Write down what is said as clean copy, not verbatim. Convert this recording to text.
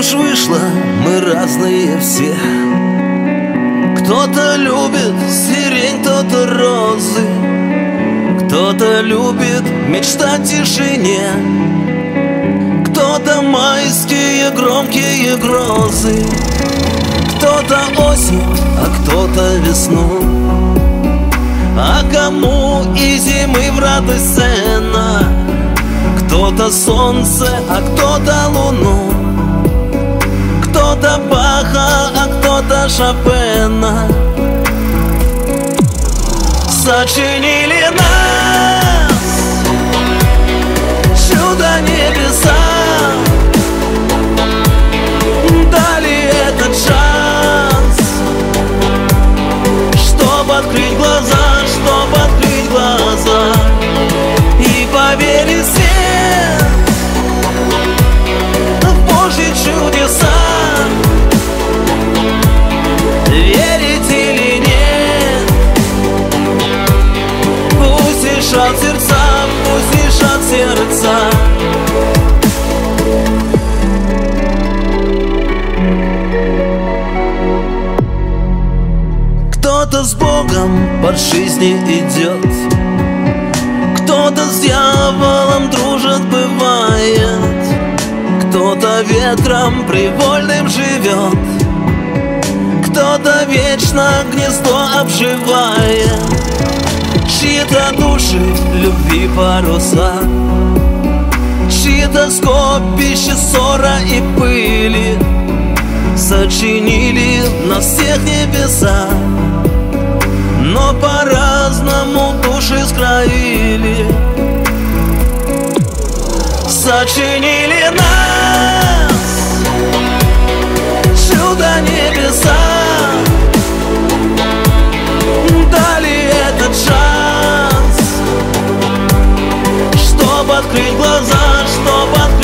уж вышло, мы разные все. Кто-то любит сирень, кто-то розы, кто-то любит мечтать в тишине, кто-то майские громкие грозы, кто-то осень, а кто-то весну. А кому и зимы в радость цена? Кто-то солнце, а кто-то луну, кто-то Баха, а кто-то Шопена. Сочинили нас чудо небеса, дали этот шанс, чтоб открыть глаза, чтоб открыть глаза и поверить все в Божьи чудеса. Верить или нет, пусть решат сердца, пусть решат сердца. Кто-то с Богом по жизни идет, кто-то с дьяволом дружит, бывает, кто-то ветром привольным живет, кто-то вечно гнездо обживает. Чьи-то души любви паруса, чьи-то скопище ссора и пыли сочинили на всех небеса, но по-разному души скроили. Сочинили нас чудо небеса, дали этот шанс, чтоб открыть глаза, чтоб открыть